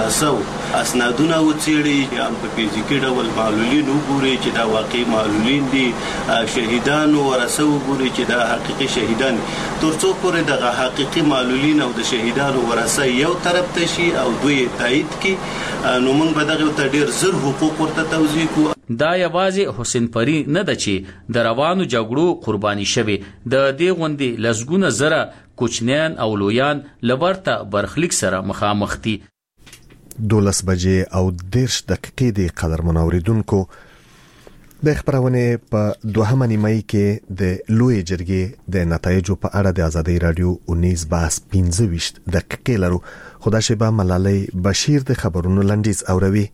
ورسو اسنادونه وڅېړي هم په فزیکي ډول معلولین وګوري چې دا واقعي معلولین دي شهیدانو ورسو وګوري چې دا حقيقي شهیدان ترڅو پورې د حقيقي معلولین او د شهیدانو ورسه یو طرف ته شي او دوی تایید کړي نو موږ به دغه ته ډېر زر حقوق ورته توزیع کوو. دا یوازې حسین پری نه ده چې د روانو جګړو قرباني شوي د دې غوندې لسګونه زره کوچنیان او لویان لبرته برخلیک سره مخامخ دي. 12 بجې او 10 دقیقې د قدرمن اوریدونکو د خبرونه په دوهمه نیمه کې د لوی جرګې د نتایجو په اړه د ازادي رادیو 19 باس 15 دقیقې لرو. خدا شیبه ملالۍ بشیر د خبرونو لنډیز اوروي.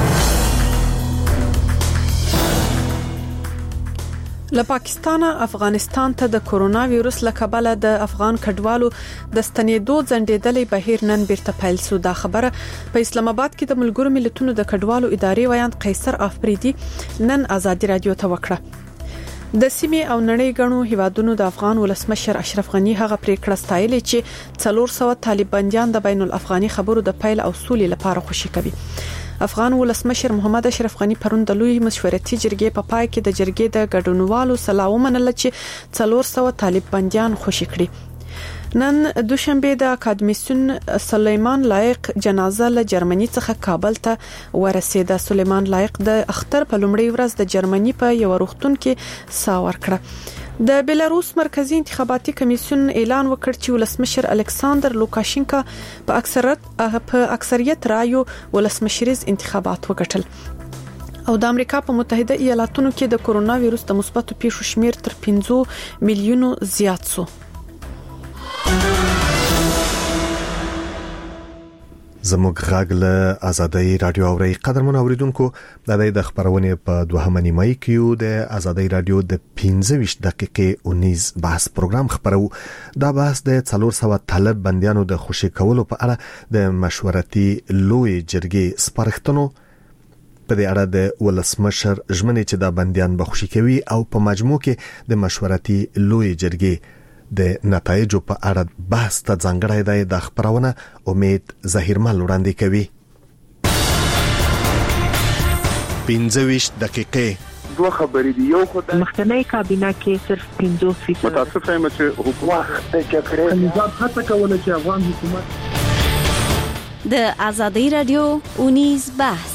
له پاکستان افغانستان ته د کورونا وایروس له کبله د افغان کډوالو د ستنېدو ځنډېدلې بهیر نن بیرته پیل شو. دا خبره په اسلام آباد کې د ملګرو ملتونو د کډوالو ادارې ویاند قیصر افریدي نن ازادي رادیو ته وکړه. د سیمې او نړۍ غنو هیوادونو د افغان ولسمشر اشرف غنی هغه پریکړه ستایلې چې 400 طالبانیان د بین الافغاني خبرو د پیل او سولې لپاره خوشي کوي. افغان ولسمشر محمد اشرف غنی پرون د لوی مشورتي جرګې په پای کې د جرګې د ګډونوالو سلام ومنل چې 400 طالبانیان خوشي کړي. نن دوشنبه د اکاډمیسیون سلیمان لایق جنازه له جرمني څخه کابل ته ورسېده. سلیمان لایق د اختر په لومړۍ ورځ د جرمني په یو روغتون کې سا ورکړه. د بیلاروس مرکزی انتخاباتي کمیسیون اعلان وکړ چې ولسمشر الکساندر لوکاشینکا په اکثریت رایو ولسمشریز انتخابات وګټل. او د امریکا په متحده ایالاتونو کې د کورونا وایروس د مثبتو پیښو شمیر تر 15 میلیونو زیات شو. زموږ غږ له ازادي رادیو اوري. قدرمن اوریدونکو د خبرونه په دوهمه نیمه کې د ازادي رادیو د 15 دقیقې 19 بحث پروګرام خبرو. دا بحث د 400 طالب بنديانو د خوشي کولو په اړه د مشورتي لوی جرګې سپارښتنو په دې اړه د ولسمشر ژمنې چې د بنديان به خوشي کوي او په مجموع کې د مشورتي لوی جرګې د نتایجو په اړه بحث ته ځانګړی دی. د خبرونه امید ظهیرمل وړاندې کوي. 15 دقیقې دوه خبرې دي. یو خدای مخکنی کابینه کې صرف 15% متاسفه یم چې حکومت د جګړې نظام هڅه کوله چې افغان حکومت د ازادي رادیو 19 بحث.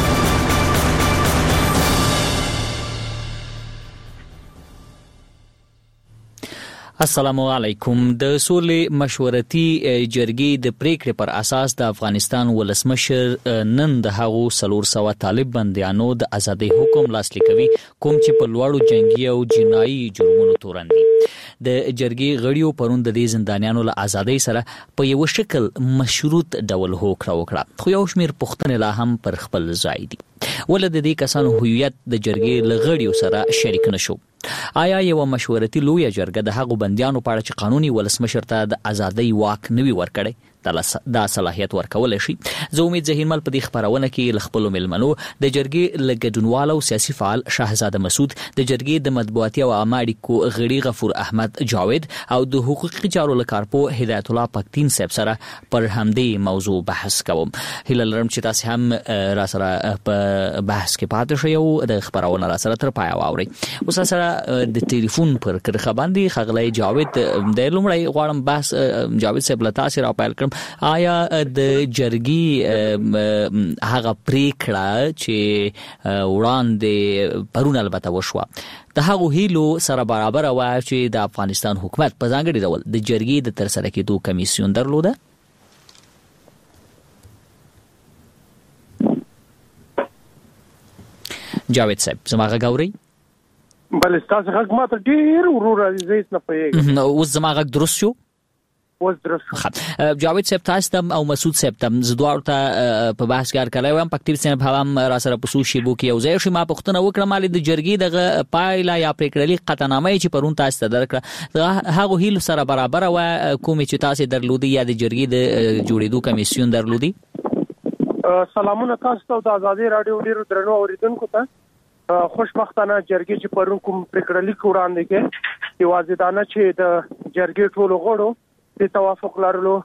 السلام علیکم. د سولې مشورتي جرګې د پریکړې پر اساس د افغانستان ولسمشر نن د هغو 400 طالب بنديانو د ازادي حکم لاسلیک کوي کوم چې په لوړو جنگي او جنایي جرمونو تورن دي. د جرګې غړیو پرون د دې زندانیانو له ازادۍ سره په یو شکل مشروط ډول هوکړه وکړه. خو یو شمیر پوښتنې لا هم پر خپل ځای دي. ولې د دې کسانو هویت د جرګې له غړیو سره شریک نشو؟ آیا یو مشورتي لوی جرګه د هغو بنديانو په اړه چې قانوني ولسمشر ته د ازادۍ واک نوي ورکړي دا صلاحیت ورکول شي؟ زه امید ظهیرمل په دې خبرونه کې لخپل ملمنو د جرګې لګډونوالو سیاسي فعال شاهزاده مسعود، د جرګې د مطبوعاتي او عامه اړیکو غړي غفور احمد جاوید او د حقوقي چارو لکارپو هدایت الله پکتین صاحب سره پر همدې موضوع بحث کوم. هیله لرم چې تاسو هم را سره په بحث کې پاتې شئ او د خبرونه را سره تر پای واورئ. اوس سره د ټلیفون پر کرخه باندې خغلی جاوید د لومړی غواړم بحث جاوید صاحب له تاسو را پیل کړم. آیا د جرګې هغه پریکړه چې وړاندې پرون البته وشوه د هغو هیلو سره برابر و چې د افغانستان حکومت په ځانګړي ډول د جرګې د ترسره کېدو کمیسیون درلوده؟ جاوید صاحب زما غږ اورئ؟ بله ستاسو غږ ماته ډېر ورو راځي، زه هېڅ نه پوهېږم. اوس زما غږ درست شو؟ جاوید صاحب تاسو ته او مسعود صاحب ته زدوار ته په بحث کې کار کوم پکتیو صاحب هم را سره په سوشي بو کې یو ځای شي. ما پوښتنه وکړه مالي د جرګې دغه پایله یا پریکړه قطعنامه چې پرون تاسو ته درکړه هغه هیل سره برابر و کوم چې تاسو درلودي یا د جرګې د جوړېدو کمیسیون درلودي؟ سلامونه تاسو ته د ازادي رادیو ډیرو درنو اوریدونکو ته. خوشبختانه جرګې چې پرون کوم پریکړه لیک وړاندې کې یوازې دا نه چې د جرګې ټولو غړو د توافق لرلو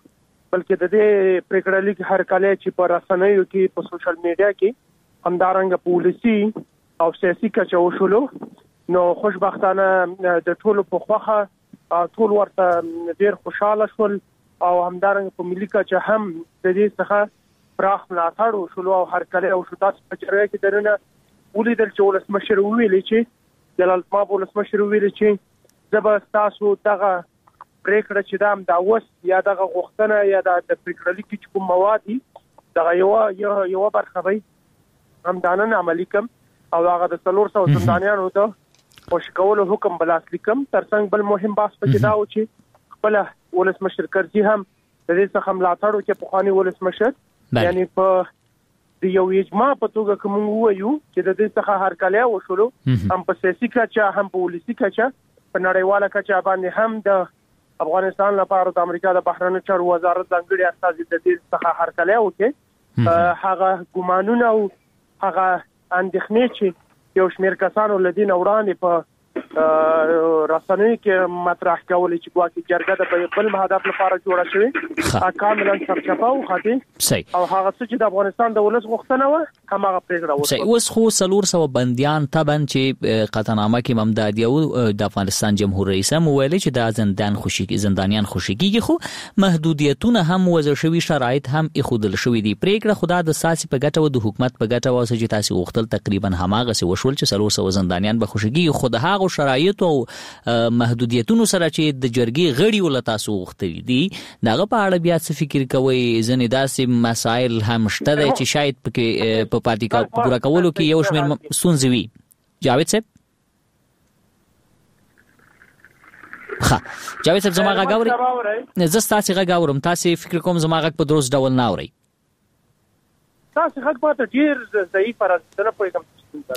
بلکې د دې پریکړه لیک هر کله چې په رسنیو کې په سوشل میډیا کې همدارنګه پولیسي او سیاسي کچه وشولو نو خوشبختانه د ټولو په خوخه ټول ورته ډیر خوشاله شول او همدارنګه په ملي کچه هم د دې څخه پراخ ملاتړ وشول او هر کله او شتات په چرګه کې درنه ولیدل چې ولسمشر ویلي چې جلال ماب ولسمشر ویلي چې زبر تاسو دغه پریکړه چې دام دا وس یا دغه غوښتنه یا د پریکړه لیک چې کوم مواد دي دغه یو برخه وي هم دانن عملی کم او هغه د 300 زندانیانو ته خوشکول حکم بلاس لیکم ترڅنګ بل مهم بحث پکې دا و چې خپل ولسمشر کرزي هم د دې څخه ملاتړ وکړي په خواني ولسمشر یعنی په د یو اجماع په توګه کوم وایو چې د دې څخه هر کله وشولو هم په سیاسي کچه هم په پولیسي کچه په نړیواله کچه باندې هم د افغانستان لپاره د امریکا د بهرنیو چارو وزارت ځانګړي استازي د دې څخه هر کله وکړي هغه ګمانونه او هغه اندېښنې چې یو شمېر کسانو لدین وړاندې په رسنۍ کې مطرح کول چې ګواکې جرګه د بل هدف لپاره جوړه شوې کاملا سرچپه او خاطي او هغه څه چې د افغانستان د ولس غوښتنه و هغه پریکړه وشوه. اوس خو 300 بنديان تبن چې قطعنامه کې ممداد یو د افغانستان جمهور رئیس هم ویلي چې د زندانیان خوشیږي خو محدودیتونه هم وضع شوي شرایط هم اخودل شوي دي. پریکړه خدا د ساسي په ګټه او د حکومت په ګټه واسه چې تاسو غوښتل تقریبا هماغه څه وشول چې 300 زندانیان به خوشیږي خو د هغه شرایط او محدودیتونو سره چې د جرګې غړي ول تاسو غوښتي دي دغه په اړه بیا څه فکر کوي ځنې داسې مسائل هم شته چې شاید په پاتې کا پورا کولو کې یو شمېر ستونزې وي. جاوید صاحب جاوید صاحب زما غږ اورئ؟ زه ستاسو غږ اورم. تاسو فکر کوم زما غږ په درست ډول نه اورئ؟ تاسو غږ په ډیر ضعیف راځي نه پوهیږم.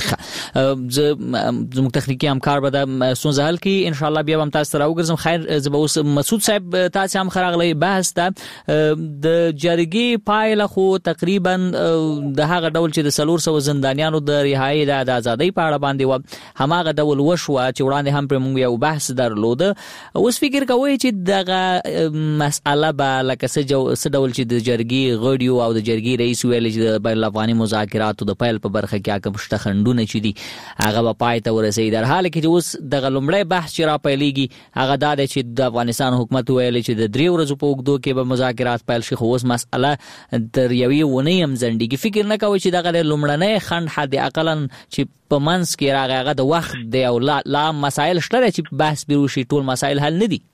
زموږ تخنیکی همکار به د ستونزه حل کړي ان شاء الله. بیا هم تاسو ته راوګرځم. خیر زه به اوس مسعود صاحب تاسو هم خراغلی بحث ده د جرګې پایله خو تقریبا د هغه ډول چې د 300 زندانیانو د رهایی د ازادۍ په اړه باندې و هماغه ډول وشوه چې وړاندې هم پر موږ یو بحث درلوده. اوس فکر کوي چې دغه مسأله به لکه څه ډول چې د جرګې غړي او د جرګې رئیس ویل چې د بین الافغاني مذاکراتو د پیل په برخه کې کوم شته خندونه چې دي هغه په پای ته ورسېږي. در حال کې چې اوس د لومړی بحث چې را پیلېږي هغه دا دی چې د افغانستان حکومت ویلي چې د 3 ورځو په اوږدو کې به مذاکرات پیل شي خو اوس مسأله تر یوې ونې هم ځنډېږي. فکر نه کوي چې دغه لومړنی خنډ حد اقلا چې په منځ کې راغی هغه د وخت دی او لا مسایل شته چې بحث به وشي ټول مسایل حل نه دي.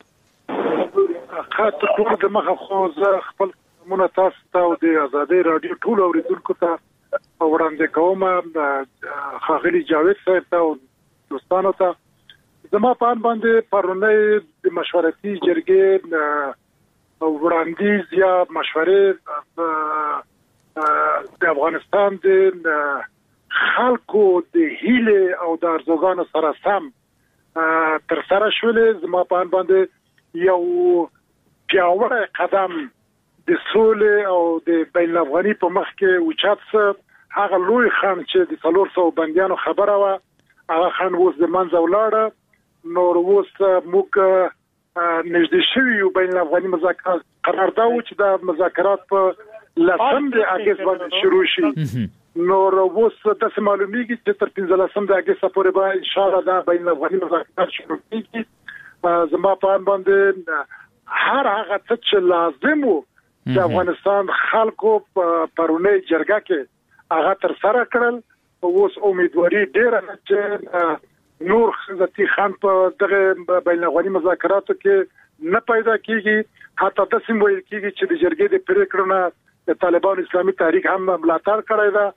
خاطر ټول د مخه خو زه خپل مونږ تاسو او د ازادۍ رادیو ټول اوریدونکو ته وړاندې کوم خاغلی جاوید صاحب ته او دوستانو ته زما په باندې پرونی د مشورتي جرګې وړاندیز یا مشورې د افغانستان د خلکو د هیله او د ارزوګانو سره سم تر سره شولې. زما په باندې یو پیاوړی قدم د سولې او د بین الافغاني په مخ کې اوچت هغه لوی خان چې د 300 بنديانو خبره و هغه خان اوس د منځ ولاړه نور اوس موږ نږدې شوی یو بین الافغاني مذاکرات قرارداد و چې د مذاکرات په لسم د اگست باندې شروع شي. نور اوس د معلومیږي چې تر 15 د اگست پورې به ان شاء الله د بین الافغاني مذاکرات شروع کیږي. زما په باندې هر هغه څه چې لازم وو د افغانستان خلکو پرونی جرګه کې هغه تر سره کړل. اوس امیدواري ډیره چې نور خزتي خان په دغه بین الافغاني مذاکراتو کې نه پیدا کیږي. حتی د سیم ویل کیږي چې د جرګې د پریکړو نه د طالبان اسلامي تحریک هم ملاتړ کړی دا.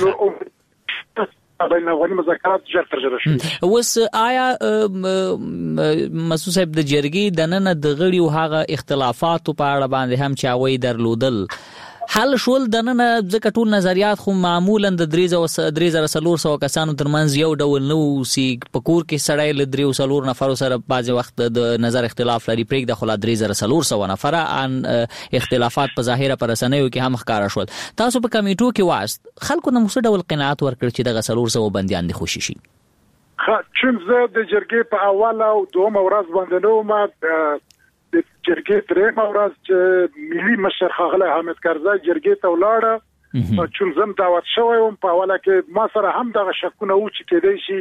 نو بین الافغاني مذاکرات ژر تر ژره شي. اوس آیا مسعود صاحب د جرګې د نن د غړي او هغه اختلافاتو په اړه باندې هم چاوي درلودل حل شول د نن ځکه ټول نظریات خو معمولا د 300 کسانو ترمنځ یو ډول نو سی په کور کې سړی ل 300 نفر سره بعض وخت د نظر اختلاف لري پرېږ د خلا 300 نفر ان اختلافات په ظاهره پر رسنیو کې هم ښکارا شول. تاسو په کمیټو کې واست خلکو نه مو ډول قناعت ورکړ چې د 300 بنديان دي خوشي شي؟ چون زه د جرګې په اول او دوم ورځ باندې نو ما د جرګې درېمه ورځ چې ملي مشر ښاغلی حامد کرزي جرګې ته ولاړ چې زم دعوت شوی وم په اوله کې ما سره هم دغه شکونه و چې کېدای شي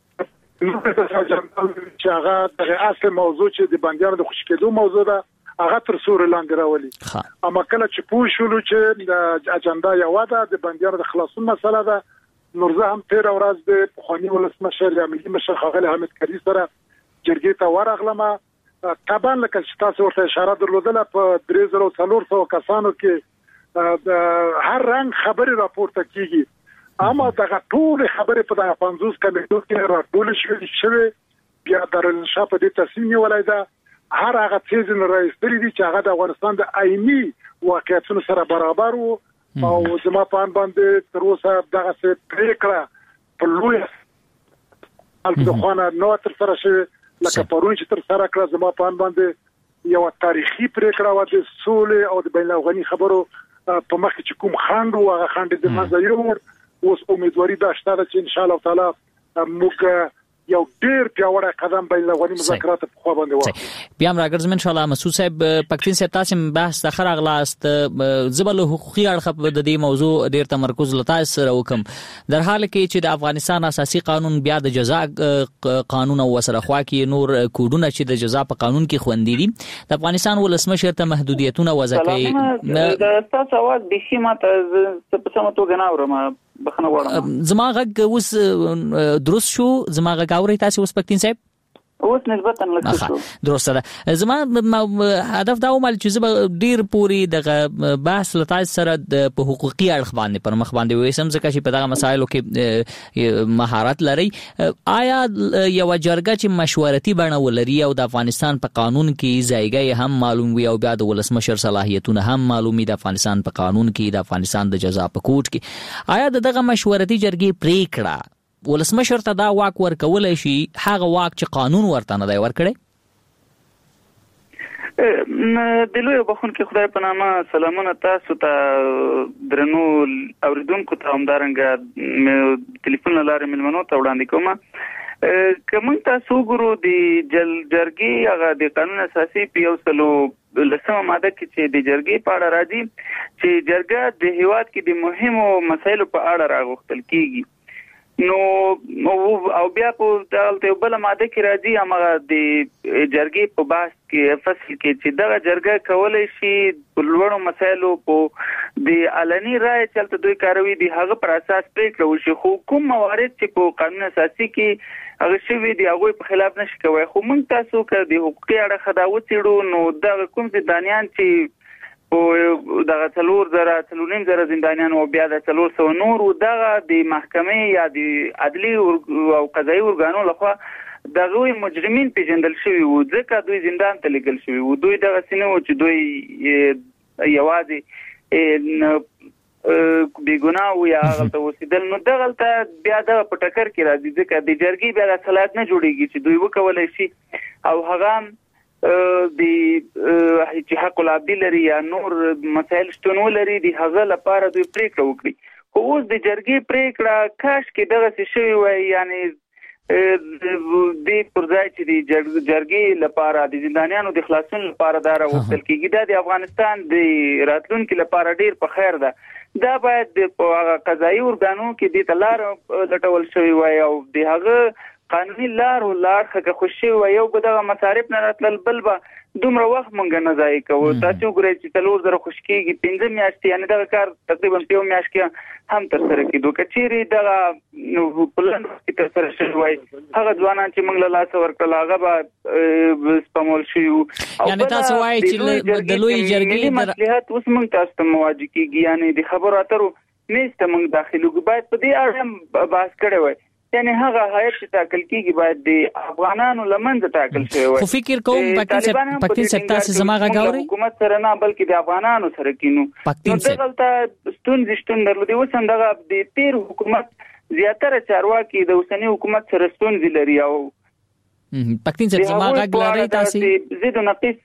چې هغه د اصل موضوع چې د بندیانو د خوشی کېدو موضوع ده هغه تر سوري لاندې راولي اما کله چې پوه شولو چې د اجنډا یو ده د بندیانو د خلاصون مسله ده نور زه هم 13 ورځ د پخوانی ولسمشر یا ملي مشر ښاغلی حامد کرزي سره جرګې ته ورغلم. طبعا لکه چې تاسو ورته اشاره درلودله په 3400 کسانو کې هر رنګ خبري راپورته کیږي اما دغه ټول خبرې په دغه 50 کمیټو کې راټول شوی بیا درنشا په دې تصمیم ولای دا هر هغه څه نه راځي چې هغه د افغانستان د آئینی واقعیتونو سره برابر وو او زما په ان باندې تر اوسه دغه څه پریکړه په لوی الځخونه نو تر سره شوی لکه پرون چې تر سره کړه زما په ان باندې یو تاریخي پریکړه و د سولې او د بین الافغاني خبرو په مخ کې کوم خاند او هغه خاند د مزایور اوس امیدواري دا شته چې ان شاء الله تعالی موږ یو ډیر پیاوړی قدم بین الافغاني مذاکرات په خوا باندې واخلو. بیا هم راګرځم ان شاء الله. مسعود صاحب پښتون صاحب تاسو بحث د خر اغلاست زبل حقوقي اړه د دې موضوع ډیر تمرکز لته سره وکم در حال کې چې د افغانستان اساسي قانون بیا د جزا قانون او سره خوا کې نور کوډونه چې د جزا په قانون کې خوندې دي د افغانستان ولسمشر ته محدودیتونه وضع کوي د تاسو واک د خیمه ته په سم توګه نه اورم بخنه وړم زما غږ اوس درست شو زما غږ اوري تاسو اوس پښتون صاحب اوس نسبتا لکه شو درست ده زما هدف دا ومل چې زما ډیر پوری دغه بحث لته سره د حقوقي اړخ باندې پر مخ باندې وسم ځکه چې په دغه مسایلو کې مهارت لري آیا یو جرګه چې مشورتي بڼه ولري او د افغانستان په قانون کې ځایګي هم معلوم وي او بیا د ولسمشر صلاحیتونه هم معلومي د افغانستان په قانون کې د افغانستان د جزا په کوټ کې آیا دغه مشورتي جرګې پریکړه ولسمشر ته دا واک ورکولای شي هغه واک چې قانون ورته نه دی ورکړی؟ د لوی بخون کې خدای په نامه سلامونه تاسو ته درنو اوریدونکو ته همدارنګه ټلیفون لاره ملمنو ته وړاندې کوم کوم تاسو ګورو د جرګې هغه د قانون اساسي په 110 ماده کې چې د جرګې په اړه راځي چې جرګه د هیواد کې د مهمو مسایلو په اړه راغوښتل کیږي نو او بیا په دغه بل ماده کې راځي هغه د جرګې په بحث کې فصل کې چې دغه جرګه کولای شي په لوړو مسایلو په د علني رائے چلته دوی کاروي د هغه پر اساس پریکړه وشي خو کوم موارد چې په قانون اساسي کې هغه شوی دی هغه په خلاف نشي کوي خو موږ تاسو کې د حقوقي اړه خداوت چېړو نو دا کوم ځدانيان چې او دغه 3,000 زندانیان او بیا د 400 نور دغه د محکمې یا د عدلي او قضایي ارګانو لخوا دغه مجرمین پیژندل شوی وو ځکه دوی زندان ته لګل شوی وو دوی دغه سینه و چې دوی یوازې بیګناه یا غلطه وسیدل نو دغه بیا د پټکر کې راځي ځکه د جرګې بیا د صلاحیت نه جوړیږي چې دوی وکولای شي او هغه د چې حق العبد لري یا نور مسائل شتون ولري د هغه لپاره دوی پریکړه وکړي خو اوس د جرګې پریکړه کاش کې دغه څه شوی وای یعنی د پرځای چې د جرګې لپاره د زندانیانو د خلاصون لپاره دا راوستل کیږي د افغانستان د راتلونکو لپاره ډیر په خیر ده دا باید په قضایي ارګانو کې د تلار لټول شوی وای او د هغه قانوني لار او لارخه خوشي و یو بدغه مصارف نه راتل بل به دومره وخت مونږ نه ځای کوو تاسو ګورئ چې 3,000 خوشکیږي 15 میاشتې یعنی دا کار تقریبا 2 میاشت کې هم تر سره کیدو کچيري دا پلان کې تر سره شوی هغه ځوانان چې موږ له لاس ورکړل هغه به سپمول شي یعنی تاسو وایي چې د لوی جرګې مصلحت اوس موږ تاسو ته مواجه کیږي یعنی د خبرو اترو میسته موږ داخلو باید په دې اړه بحث کړی وای یعنی هغه حیات چې تاکل کیږي باید د افغانانو لمنځه تاکل شي وای خو فکر کوم پکې سکتا سي زماغه غاوري حکومت سره نه بلکې د افغانانو سره کینو نو دغلطه ستون درلودي وسم دغه د تیر حکومت زیاتره چارواکي د اوسنی حکومت سره ستون لري او پکتین چې زماغه غلاري تاسو زید نقص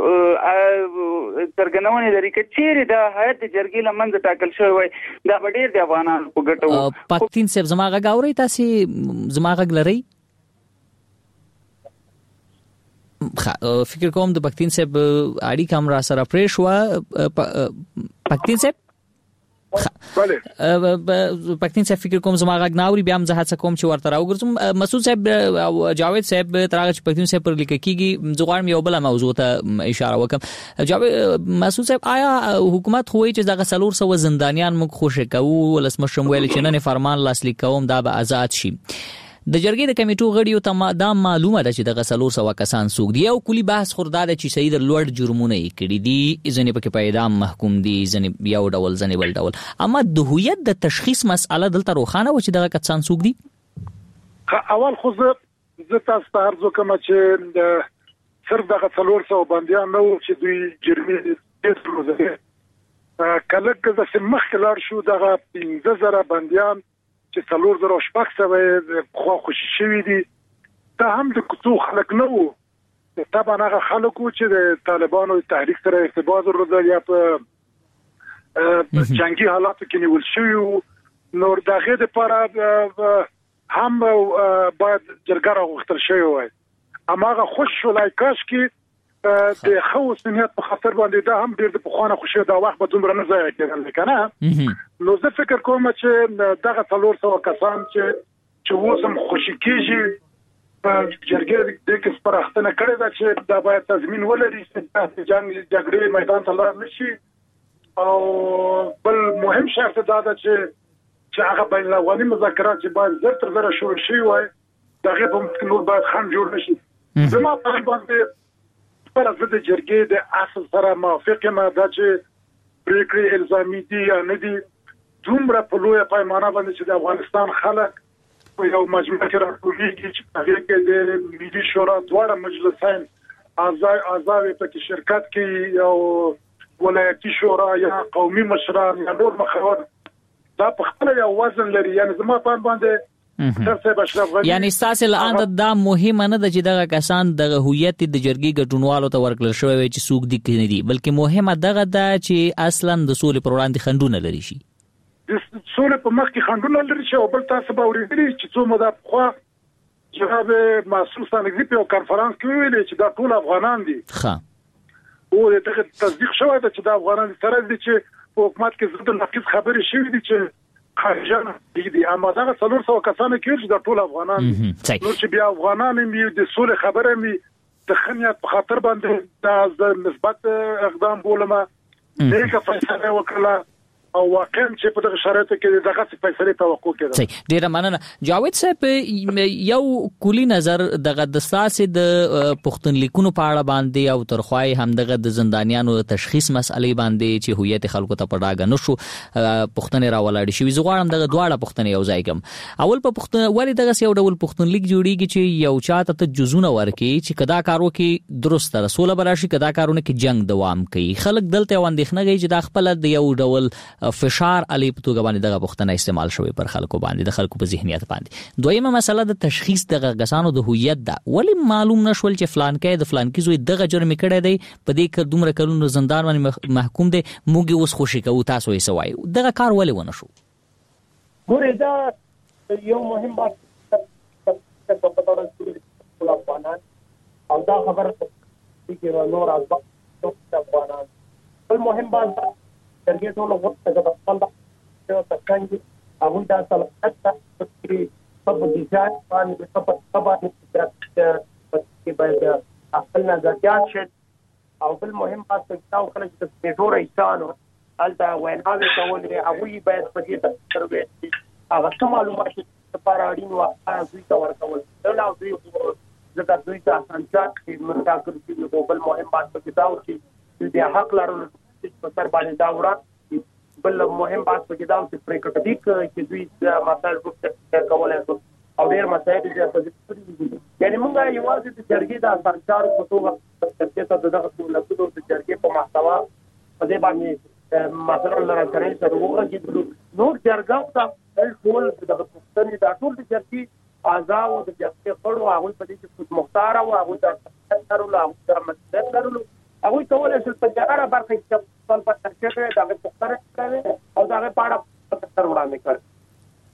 ترګنونه لري چې چیرې د حیات جرګې لمنځه ټاکل شوی وای دا ډېر د افغانانو په ګټو پکتین چې زماغه غاوري تاسو زماغه غلاري فکر کوم د پښتين صاحب اړیکه هم را سره پرې شو پښتين صاحب بله پښتين صاحب فکر کوم زما غږ ناوري بیا هم زه هڅه کوم چې ورته راوګرځم مسعود صاحب او جاوید صاحب ترغه چې پښتين صاحب پر لیکيږي زغړم یو بل موضوع ته اشاره وکم جاوید مسعود صاحب آیا حکومت خوې چې دغه 300 زندانیان موږ خوشی کوو ولسمشر ویل چې نن فرمان لاسلیک کوم دا به آزاد شي د جرګې د کمیټو غړیو ته دا معلومه ده چې دغه 300 کسان سوق دي او کلی بحث خرداده چې سید لوړ جرمونه یې کړی دي ځنې پکې په اعدام محکوم دي ځنې یو ډول ځنې بل ډول اما د هویت د تشخیص مسأله دلته روښانه و چې دغه کسان سوق دي اول خو زه تاسو ته ارزو کوم چې صرف دغه 300 بنديان نو چې دوی جرمي دي کله چې سمخ کلار شو دغه 15000 بنديان چې 4000 خو خوشي شوی دي ته هم د کوڅو خلک نه وو طبعا هغه خلکو چې د طالبانو تحریک سره ارتباط درلود یا په جنگي حالاتو کې نیول شوی نور دغه لپاره هم باید جرګه راغوښتل شوی وای اما هغه خوش شولای کاش کې د خو سنیت په خاطر باندې دا هم ډېر د پخوانه خوشي دا وخت به دومره نه ځای کېدل کنه نو زه فکر کوم چې دغه 300 کسان چې وسم خوشي کیږي په جرګه د کې سپارښتنه کړې ده چې دا باید تضمین ولري چې د جګړې میدان ته لاړ نشي او بل مهم شرط دا ده چې هغه بین الاقوامي مذاکرات چې باید زر تر زر شروع شي وای دغه په نور باید خام جوړ نشي زما په باندې پر د جرګې د اصل سره موافق یم دا چې پریکړې الزامي دي یا نه دي دومره په لویه پیمانه باندې چې د افغانستان خلک یو مجموعه کې راټولېږي چې هغه کې د ملي شورا دواړه مجلسین اعضاء په شرکت کې یو ولایتي شورا یا قومي مشران یا نور مخاور دا په خپل یو وزن لري یعنی زما په باندې یعنی تاسو لاندې دا مهمه نه ده چې دغه کسان دغه هویت د جرګې ګډونوالو ته ورکړل شوی وي چې سوق دي کني دي بلکې مهمه دغه ده چې اصلا د سولې پر وړاندې خندونه لري شي د سولې په مخ کې خندونه لري چې او بل تاسو به ورېږي چې څو مده خو جواب محسوس انګلیسي په کانفرنس کې ویل چې دا ټول افغانان دي ښه او دغه تصدیق شوی ده چې دا افغانان سره دي چې حکومت کې زړه نقص خبرې شوې دي چې خارجان دي اما دا 300 کسان کې چې د ټول افغانان نو چې بیا افغانان می د سولې خبره می د خنیت په خاطر باندې د نسبت اقدام بولمه دغه فیصله وکړه او واقعا چې په دغه شرایطو کې دغه فیصله توقع کړه صحیح ډیر مننه جاوید صاحب یو کلی نظر دغه د ساسې د پښتونلیکونو په اړه باندې او ترخوای هم دغه د زندانیانو تشخیص مسئلې باندې چې هویت خلکو ته پړاګه نشو پښتنې راولاړ شي زغړم دغه دواړه پښتنې یو ځای کوم اول په پښتون ولی دغه یو ډول پښتونلیک جوړیږي چې یو چاته ته جزونه ورکي چې کدا کارو کې درست رسول براشي کدا کارونه کې جنگ دوام کوي خلک دلته واندېخنه کوي چې د خپل د یو ډول فشار علی په توګه باندې دغه پښتنه استعمال شوی پر خلکو باندې د خلکو په ذهنیت باندې دویمه مسله د تشخیص دغه غسانو د هویت ده ولی معلوم نشول چې فلان کې د فلان کې زوی دغه جرم کړی دی په دې کې دومره کلونو زندان باندې محکوم دی موږ اوس خوشی کوو تاسو یې سوای دغه کار ولی ونه شو ګوره دا یو مهم بات په پټاړه کې افغانان او دا خبره چې نور ازبق افغانان بل مهم بات ترګه ټول وخت د خپل د څنګه هغه د صلاحیت په په ډیزاین باندې په باندې چې باید خپل نظریات شي او بل مهم بات چې تاسو کله چې ډېر ایستانو البته ویناوي کولې هغه باید په دې تربیت هغه څه معلومات لپاره اړین و دوی ته ورکول دا دوی زګر دوی ته اسانتیا چې متاکل چې بل مهم بات چې تاسو چې د حق لرلو په سر باندې دا ورات بل مهم بات په کې دا چې پریکټیک چې دوی مسائل وکړي کولای شي او ډېر مسائل چې یعنی موږ یوازې د جرګې د سرکار په توګه چې تاسو دغه ټولګي د جرګې په محتوا په دې باندې مثلا لري سره وګورئ چې نور جرګه ته ټول دغه پښتني د ټول د جرګې اعضاء او د جرګې خړو هغه په دې کې مختار او هغه د سرکارو له مشورت لرلو هغه کولای شي په هغه برخه کې خپل په ترکیب دغه څخه کوي او دغه پاړه په تر وړاندې کوي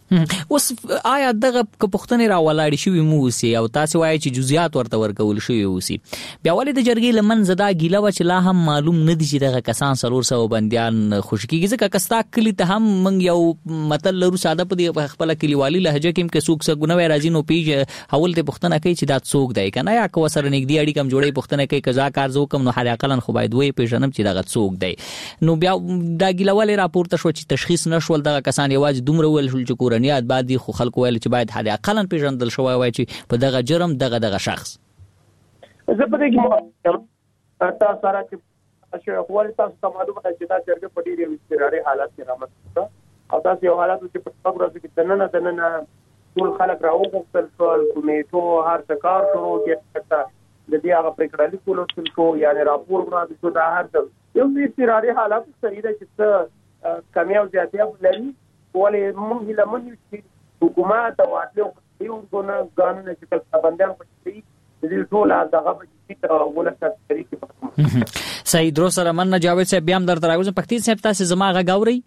اوس آیا دغه پښتنې را ولاړ شي موسی او تاسو وایي چې جزئیات ورته ورکول شي اوسي بیا ولې د جرګې لمن زدا ګیله و چې لا هم معلوم نه دي چې دغه کسان 400 بنديان خوشکیږي ځکه کستا کلی ته هم من یو متل لرو ساده په خپل کلیوالي لهجه کې کسوک سګونه راځي نو پیج حول ته پښتنه کوي چې دا څوک دی کنه یا کو سره نګدي اړي کم جوړي پښتنه کوي کزا کار زو کم نو حال اقلن خو باید وې پیژنم چې دغه څوک دی نو بیا دا ګیله ولې راپورته شو چې تشخیص نشول دغه کسان یوازې دومره ول چې کورنیات بعد خو خلکو ویل چې باید حد اقلن پیژندل شوی وای چې په دغه جرم دغه شخص زه په دې کې تاسو سره چې خپل تاسو ته معلومه ده چې دا جرګه په ډیره استقراري حالت کې رامنځته او تاسو یو حالت چې په څو ورځې کې دننه ټول خلک راوغوښتل ټول کمیټو هر څه کار شروع کړ د دې هغه پریکړه لیکلو څخه یعنی راپور وړاندې شو دا هر څه یو استقراري حالت سره ده چې کمی او زیاتې لري ولې موږ له مونږ حکومت او عدالت یو قانون چې بندیان پټي دې ټول دغه په ولکه طریقې صحیح درو سره من جاوید صاحب بیا هم در تراوزم پختین صاحب تاسو زما غاوري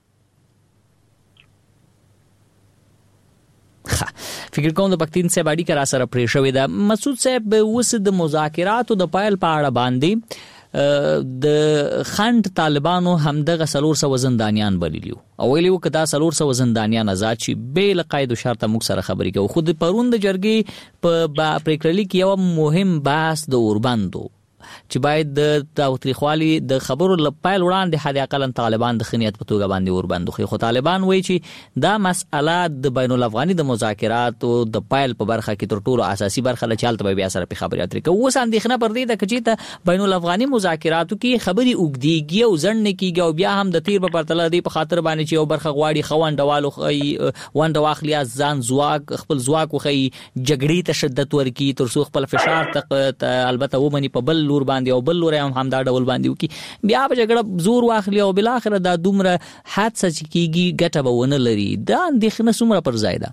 فکر کوم د پختین صاحب اړیکه را سره پرې شوې ده مسعود صاحب اوس د مذاکراتو د پایل په اړه باندې د خند طالبانو همدغه 400 زندانیان بللیو او ویلو کدا 400 زندانیان آزاد شي به لقاید شرط موږ سره خبرې کوي خود پروند جرګي په پریکړه کې یو مهم بحث د اوربندو چې باید د تاوتریخوالي د خبرو لپاره وړاندې حد اقل طالبان د خنیت په توګه باندې اوربندو خو طالبان وایي چې دا مسأله د بین الافغاني د مذاکرات او د پایل په برخه کې تر ټولو اساسي برخه لچالته بیا سره په خبرې اترې کوي اوس اندېښنه پر دې د کچې ته بین الافغاني مذاکراتو کې خبري وګديږي او ځن کېږي او بیا هم د تیر په پرتله دی په خاطر باندې چې یو برخه غواړي خوندوالو وند واخلي ځان زواک خپل زواک خو جګړې ته شدت ورکی تر څو خپل فشار البته ومني په بل لور باندې او بل لور هم دا ډول باندې وکي بیا به جګړه زور واخلي او بل اخر دا دومره حادثه کیږي ګټه به ونه لري دا اندېښنه څومره پر ځای ده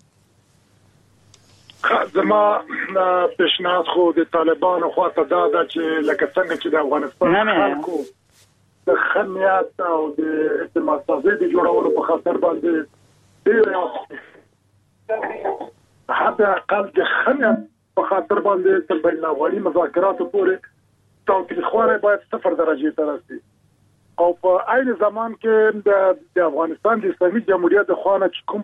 زما پیشنهاد خو د طالبانو خواته دا ده چې لکه څنګه چې د افغانستان خلکو د خنیات او د اعتماد سازي د جوړولو په خاطر باندې ډېر حتی اقل د خنیات په خاطر باندې تر بین الافغاني مذاکراتو پورې تاوتریخوالی باید 0 درجه ته رسي او په عین زمان کې د افغانستان د اسلامي جمهوریت د خوانه چې کوم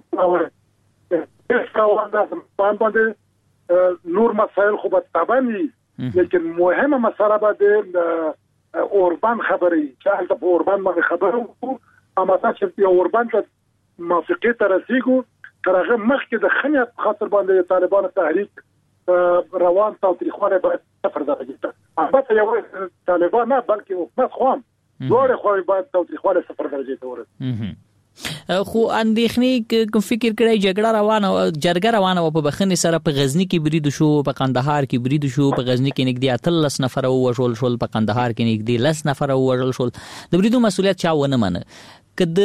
باندې نور مسائل خو به تابعي لیکن مهمه مسله به د اوربان خبري چې هلته په اوربان باندې خبرو اما تاسو چې اوربان ته موافقه ته رسیدو ترغه مخکې د خنیت خاطر باندې طالبان تحریک روان تاوتریخوالی باید 0 درجه ته البته یو طالبان نه بلکې حکومت خوام دوړ خو باید تاوتریخوالی 0 درجه ته ورسي خو اندېښنې کوم فکر کړی جرګه روانه په بخنه سره په غزنی کې برید شو په قندهار کې برید شو په غزنی کې نږدې 13 نفر وژل شول په قندهار کې نږدې 10 نفر وژل شول د بریدو مسولیت چا ونه منه کله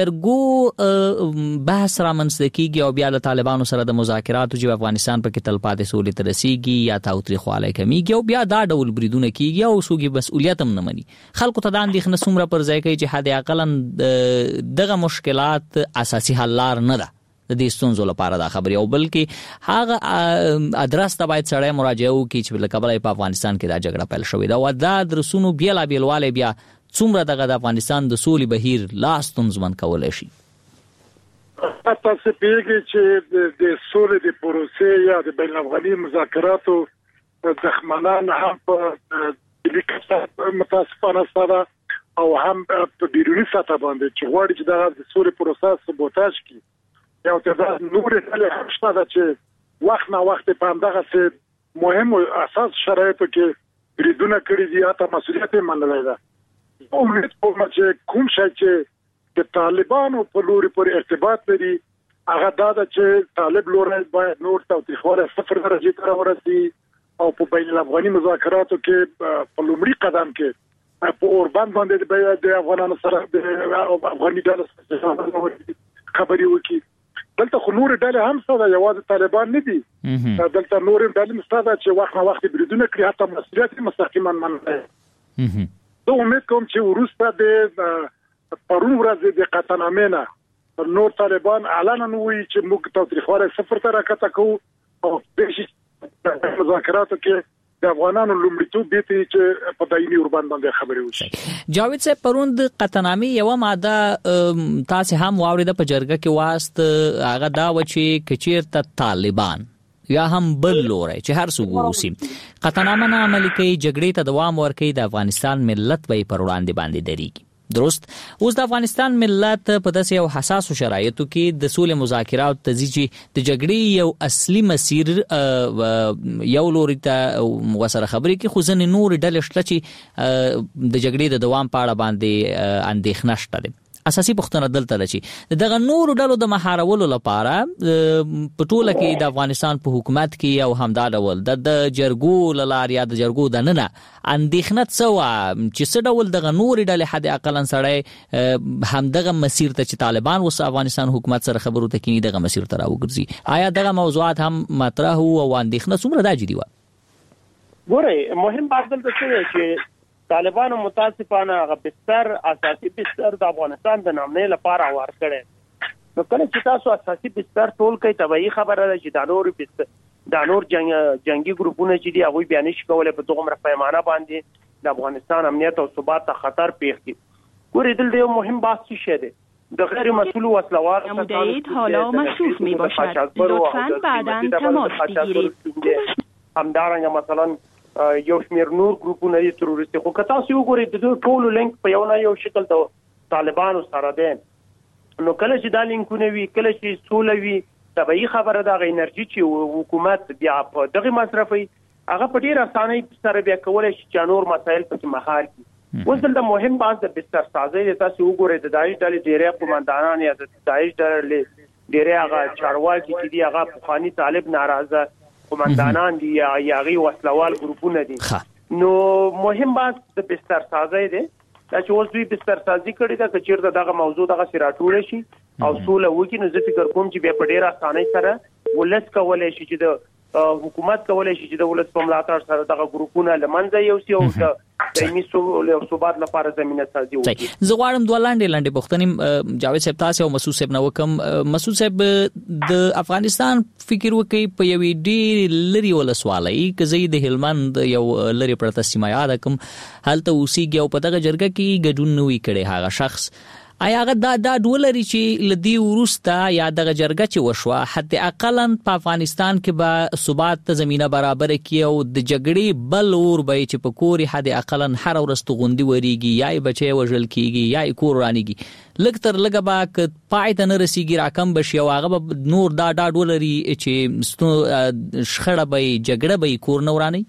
جرګو بحث را منځکیږي او بیا له طالبانو سره د مذاکراتو چې افغانستان په کې تلپاتې سولې ته رسیږي یا تاوتریخوالی کمیږي او بیا دا ډول بریدونه کیږي او سوګي مسؤلیت هم نه مني خلکو ته د اندېښنه څومره پر ځای کوي چې حد اقل دغه مشکلات اساسي حل لار نه ده د دې ستونزو لپاره دا خبري او بلکې هغه ادرس ته باید سړی مراجعه وکړي چې له کبله په افغانستان کې دا جګړه پیل شوې ده او دا درسونو بیلواله بیا څومره د افغانستان د سولې بهیر لاس تنظیم کولای شي تاسو پیږي چې د سولې د پروسې یا د بین الافغاني مذاکراتو ځخمنان هم په لیکه متاسفانه سره او هم په بیرونی سطح باندې چې غواړي چې د سولې پروسه سبوتاژ کړي یو ته نور څه هم شته چې وخت نه وخت په همدغه څه مهم او اساس شرایطو کې بریدونه کړی دي یا ته مسؤلیت یې منلای ده امید کوم چې کوم شي چې د طالبانو په لوري پورې ارتباط لري هغه دا چې طالب لوري باید نور تاوتریخوالی 0 درجه ته ورسي او په بین الافغاني مذاکراتو کې په لومړي قدم کې په اوربان باندې د افغانانو سره د افغاني ډله خبري وکړي دلته خو نور ډله هم سره یوازې طالبان نه دي دلته نور ډله مستعده چې وخت نه وخت بریدونه کړی حتی مسؤلیت مستقیما منل زه امید کوم چې ورسته د پرون ورځ د قطعنامه نور طالبان علنا وایي چې موږ تاریخوالي صفر ته راکته کوو او د مذاکراتو کې د افغانانو لومړیتوب دي چې په دایمي اوربند باندې خبرې وشي. جاوید صاحب پروند قطعنامه یو ماده تاسو هم واورید په جرګه کې واست هغه دا و چې کچیرته طالبان یا هم بل لوري چې هر څو ګوروسی قطعنامه نه عملي کوي جګړې ته دوام ورکوي د افغانستان ملت به پر وړاندې باندې درېږي. درست اوس د افغانستان ملت په داسې یو حساس شرایطو کې د سولې مذاکرات ته چې د جګړې یو اصلي مسیر یو لوري ته وسره خبرې کې خو ځنې نور ډلې شته چې د جګړې د دوام په اړه باندې اندېښنه شته. اساسي پوښتنه دلته ده چې دغه نور ډلو د مهارولو لپاره په ټوله کې د افغانستان په حکومت کې او همدا ډول د جرګو لاره یا د جرګو د ننه اندېښنه څه چې څه ډول دغه نور ډلې حد اقل سړی همدغه مسیر ته چې طالبان وس افغانستان حکومت سره خبرو ته کینی دغه مسیر ته راوګرځي. آیا دغه موضوعات هم مطرح او اندېښنه څومره دا جدي و؟ ګوره مهم بحث دلته څه دی چې طالبانو متاسفانه هغه بستر اساسي بستر د افغانستان د نامنې لپاره وار کړي. نو کله چې تاسو اساسي بستر ټول کوي طبيعي خبره ده چې د نور جنگي ګروپونه چې دي هغه بیان شي کولای په دغه پیمانه باندې د افغانستان امنیت او ثبات ته خطر پیښ کړي. ګورې دلته یو مهم بحث څه دی د غیر مسئول وسلوات مدعیت حالا مشروط می باشد لطفاً بعداً تماس بگیرید. همدارنګه مثلا یو شمیر نور ګروپونه دي تروریستي خو که تاسو وګورئ د دوی ټول لینک په یو شکل ته طالبانو سره دي. نو کله چې دا لینکونه وي کله چې سوله وي طبيعي خبره ده غي انرژي چې حکومت بیا په دغه مصرفي هغه په ډیر اسانۍ سره بیا کولای شي چې نور مسایل پکې مهار کړي. اوس د مهم باز د بستر سازي تاسو وګورئ د داعش ډلې ډیره قومندانان یا د داعش ډلې ډیره هغه چارواکي چې دی هغه پخوانی طالب ناراضه قومندانان دي یا غي وسلوال ګروپونه دي. نو مهم باز د بستر سازي دي چې اوس دوی بستر سازي کړي دا چې چیرته دغه موضوع دغه سراټول شي او سوله وکړي. نو زه فکر کوم چې په ډیره اسانۍ سره ولس کولای شي چې د حکومت کولای شي چې د ولس په ملاتړ سره دغه ګروپونه لمنځه یوسي او د دایمي سولې او ثبات لپاره زمينه سازي وکړي. زه غواړم دوه لاندې پوښتنې جاوید صاحب تاسو او مسعود صاحب نو کوم. مسعود صاحب د افغانستان فکر وکي په یوې ډېر لري ولسوالۍ کې د هلمند یو لري پرته سیمه یاد کوم هلته اوسېږي او په دغه جرګه کې ګډون نوي کړي هغه شخص آیا هغه دا ډولري چې لدی ورسته یا دغه جرګه چې وشوه حد اقلا په افغانستان کې به ثبات ته زمينه برابر کړي او د جګړې بل اور به چې په کوري حد اقلا هر ورځ غوندي وریږي یا بچي وژل کیږي یا کور رانیږي لګ تر لګ به ک پای ته نه رسیږي راکم بشي او هغه نور دا ډولري چې شخړه به جګړه به کور نه ورانی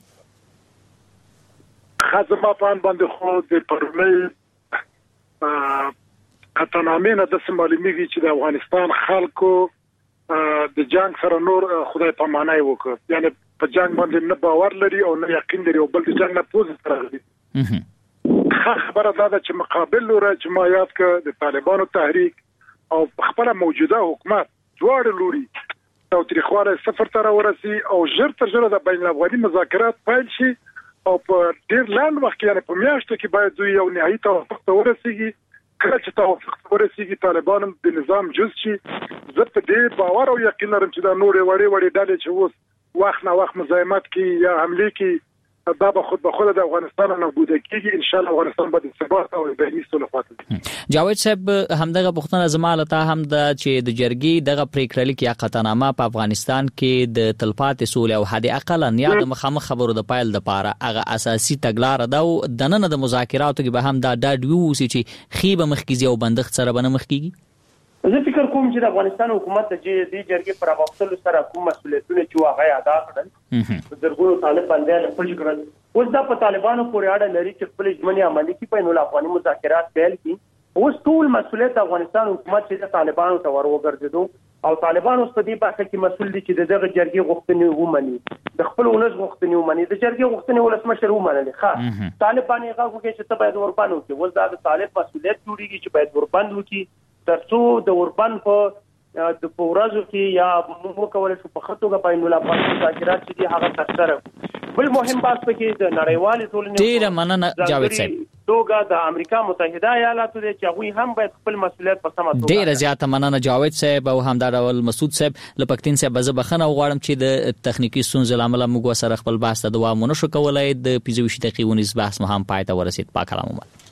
خاصه په باندې خو د پرمل قطعنامه نه د معلومیږي چې د افغانستان خلکو د جنگ سره نور خدای په معنی وکړ یعنی په جنگ باندې نه باور لري او نه یقین لري او بل د جنگ نه پوز راغلي. خبره دا ده چې مقابل لوري چې ما یاد کړ د طالبانو تحریک او خپل موجوده حکومت دواړه لوري او تاریخوالي صفر تر ورسي او ژر تر ژره د بین الافغاني مذاکرات پیل شي او په ډیر لاند وخت یعنی په میاشتو کې باید دوی یو نهایي توافق ته ورسیږي. کله چې توافق ورسیږي طالبان د نظام جز شي زه په دې باور او یقین لرم چې دا نورې وړې ډلې چې اوس وخت نه وخت مزاحمت کوي یا حمله کوي دا به خود د افغانستان نه نابود کیږي. ان شاء الله افغانستان به د ثبات او دایمي سوله پاتې. جاوید صاحب همدغه پوښتنه زمالته هم د چې د جرګي دغه پریکړه لیکي قطعنامه په افغانستان کې د تلپاتې سوله او حد اقل یا د مخامخ خبرو د پایل د پاره هغه اساسي تګلار ده او د نن د مذاکراتو کې به هم دا ډاډ ووسی چې خيبه مخکېزي او بندښت سره بنه مخکېږي. زه فکر کوم چې د افغانستان حکومت د دې جرګې پر راوستلو سره کوم مسؤلیتونه چې هغه ادا کړل زرګونو طالب باندې خوش کړل. اوس دا په طالبانو پورې اړه لري چې خپل ژمنې عملي کړي په نو افغاني مذاکرات پیل کړي. اوس ټول مسؤلیت د افغانستان حکومت چې د طالبانو ته ورغورځېدو او طالبانو په دې برخه کې مسؤل دي چې دغه جرګې غوښتنې ومني د خپل ولس غوښتنې ومني د جرګې غوښتنې ولسمشر ومنلې. ښه طالبان یې غوښتي چې ته باید وربند وکړي. اوس دا د طالب مسؤلیت جوړیږي چې باید وربند وکړي ترڅو د اوربند په د پورازو کې یا موږ کولای شو په خطوګه پاینول افغاني مذاکرات چې هغه تکثر. بل مهم بحث پکې د نړیوالې ټولنې ډیر مننه جاوید صاحب توګه د امریکا متحده ایالاتو د چاغوي هم باید خپل مسؤلیت په سمه توګه ډیر زیاته مننه جاوید صاحب او همدار ول مسعود صاحب لپکتین صاحب زه بخنه غواړم چې د تخنیکی ستونزې لامل موږ سره خپل بحث ته دوام ونه شو کولای د 25 دقیقې ونیز بحث مو هم پای ته ورسید. پاک کلام